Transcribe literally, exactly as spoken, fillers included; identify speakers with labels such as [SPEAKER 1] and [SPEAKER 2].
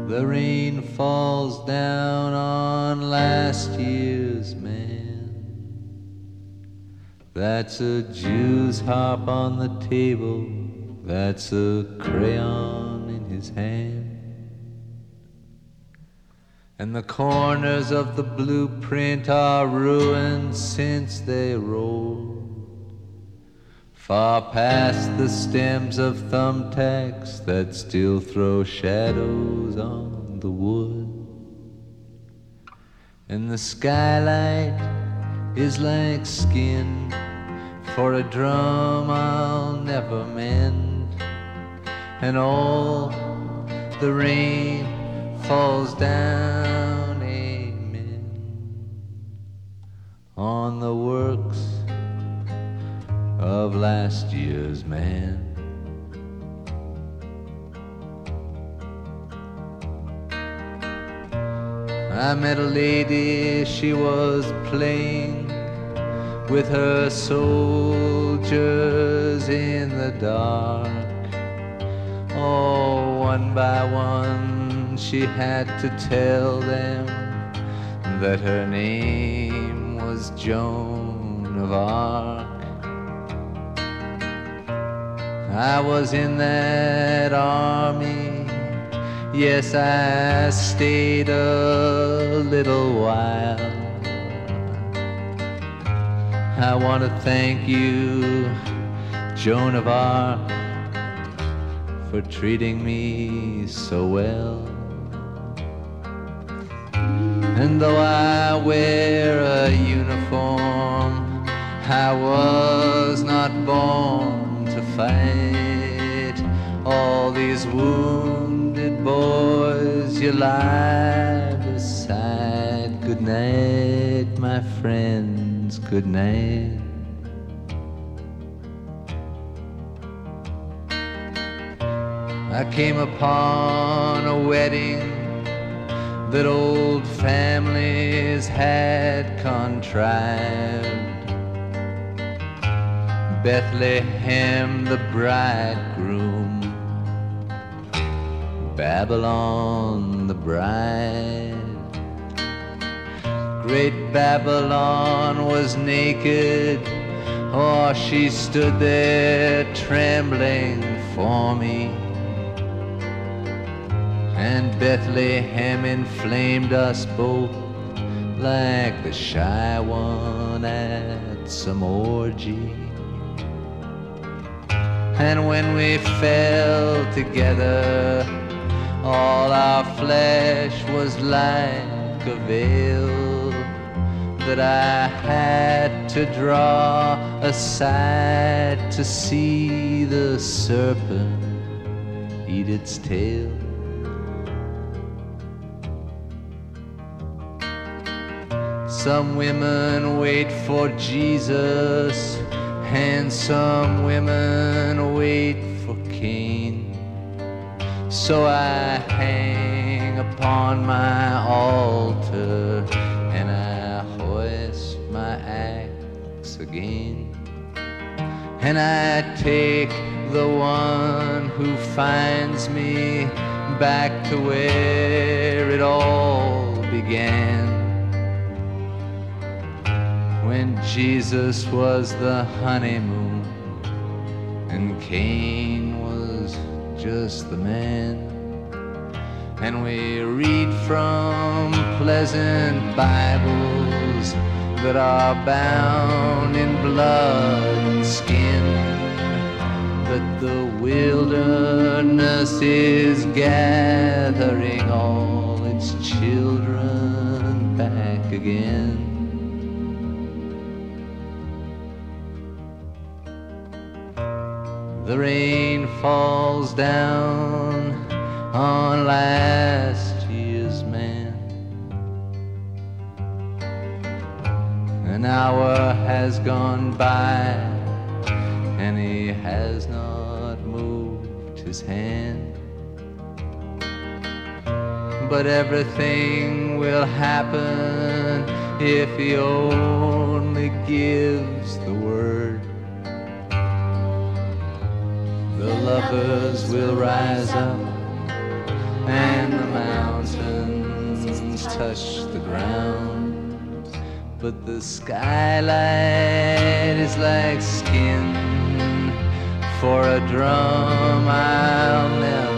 [SPEAKER 1] The rain falls down on last year's man. That's a Jew's harp on the table. That's a crayon in his hand. And the corners of the blueprint are ruined since they rolled far past the stems of thumbtacks that still throw shadows on the wood. And the skylight is like skin for a drum I'll never mend. And all the rain falls down, amen, on the works of last year's man. I met a lady, she was playing with her soldiers in the dark. Oh, one by one she had to tell them that her name was Joan of Arc. I was in that army, yes, I stayed a little while. I want to thank you, Joan of Arc, for treating me so well. And though I wear a uniform, I was not born to fight. All these wounded boys you lie beside. Good night, my friends, good night. I came upon a wedding that old families had contrived. Bethlehem the bridegroom, Babylon the bride. Great Babylon was naked, oh, she stood there trembling for me. And Bethlehem inflamed us both like the shy one at some orgy. And when we fell together, all our flesh was like a veil that I had to draw aside to see the serpent eat its tail. Some women wait for Jesus, and some women wait for Cain. So I hang upon my altar, and I hoist my axe again. And I take the one who finds me back to where it all began. When Jesus was the honeymoon and Cain was just the man. And we read from pleasant Bibles that are bound in blood and skin, that the wilderness is gathering all its children back again. The rain falls down on last year's man. An hour has gone by and he has not moved his hand. But everything will happen if he only gives the word. The lovers will rise up and the mountains touch the ground. But the skylight is like skin for a drum I'll never